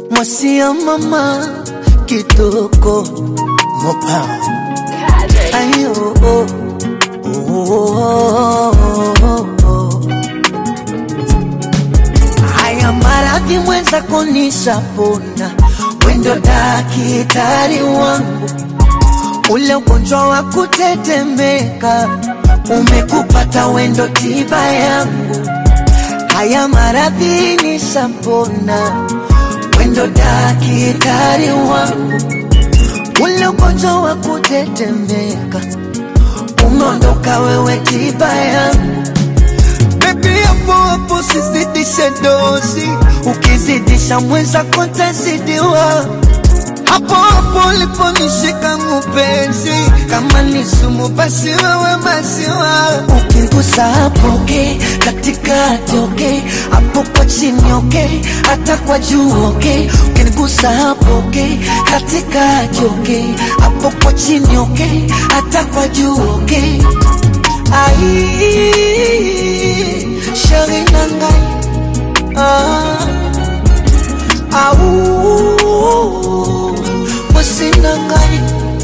Mwasi ya mama kitoko mopa ayo oh oh oh. Haya maradhi mwenza konisha pona, wendo daktari wangu. Ule ugonjwa wa kutetemeka umekupata, wendo tiba yangu. Haya maradhi nishapona, wendo daktari wangu. Ule ugonjwa wa kutetemeka umeondoka, wewe tiba yangu. Baby hapo hapo sizidishe dozi, ukizidisha mwenza kontazidiwa. Hapo hapo liponishika mpenzi, kama ni sumu basi wewe maziwa. Ukigusa hapo okay, katikati okay, hapo kwa chini okay, hata kwa juu okay. Ukigusa hapo okay, katikati okay, hapo kwa chini okay, hata kwa juu okay. Ai, shari nangai au wasinangai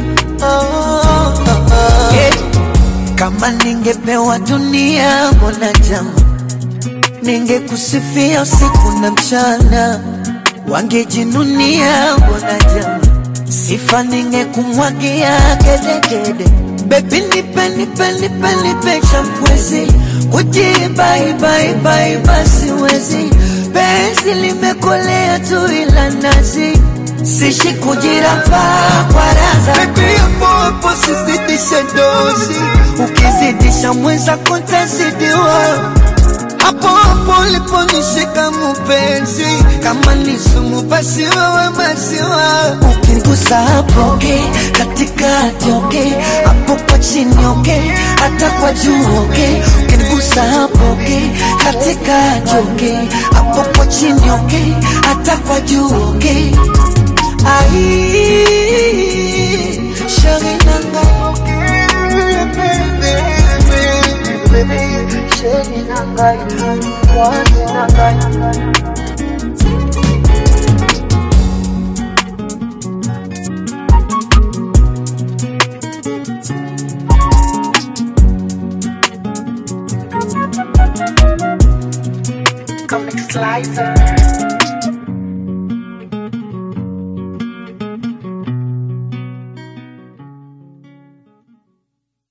yeah. Kama ningepewa dunia mbona jama, ningekusifia usiku na mchana. Wangejinunia mbona jama, sifa ningekumwagia gedegede. Baby nipe champwezi, kujibai basi wezi. Penzi limekolea tu ila nazi, sishi kujiramba kwa raza. Baby hapo hapo sizidishe dozi, ukizidisha mwenza kontazidiwa. Hapo hapo liponishika mpenzi, kama ni sumu basi wewe maziwa. Ukigusa hapo okay, katikati okay, hapo kwa chini okay, hata kwa juu okay. Ukigusa hapo okay, katikati okay, hapo kwa chini okay, hata kwa juu okay. Ai, shari nangai shari nangai wasi nangai. Comic Slicer.